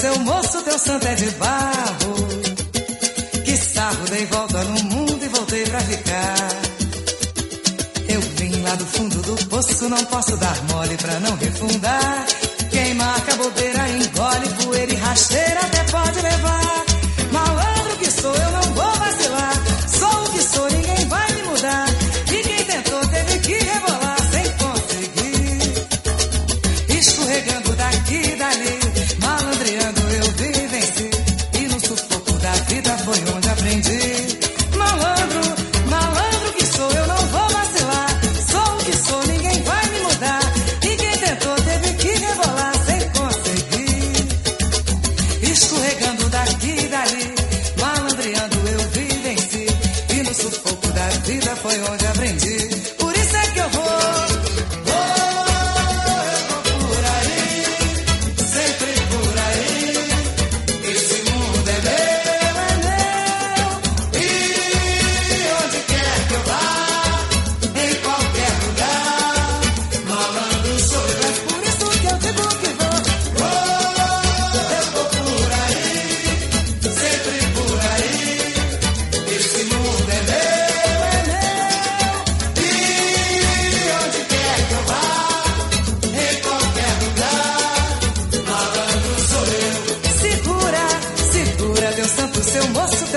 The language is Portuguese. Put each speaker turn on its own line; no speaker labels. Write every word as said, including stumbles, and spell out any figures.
seu moço, teu santo é de barro. Que sarro, dei volta no mundo e voltei pra ficar. Eu vim lá do fundo do poço, não posso dar mole pra não refundar. Quem marca bobeira engole, poeira e rasteira até pode levar. Malandro que sou, eu não vou vacilar. Sou o que sou, ninguém vai me mudar. E quem tentou teve que rebolar sem conseguir. Escorregando daqui e dali, malandreando eu vi e venci. E no sufoco da vida foi onde aprendi. Malandro, malandro que sou, eu não vou vacilar. Sou o que sou, ninguém vai me mudar. E quem tentou teve que rebolar sem conseguir. Escorregando daqui e dali, malandreando eu vi e venci. E no sufoco da vida foi onde aprendi. Por isso é que eu vou, vou, eu vou por aí, sempre por aí. Esse mundo é meu, é meu. E onde quer que eu vá, em qualquer lugar, malandro sou eu. É por isso que eu digo que vou, vou, eu vou por aí, sempre por aí. Esse mundo é meu, é meu. E onde quer que eu vá, em qualquer lugar, malandro sou eu. Segura, segura teu santo, seu moço,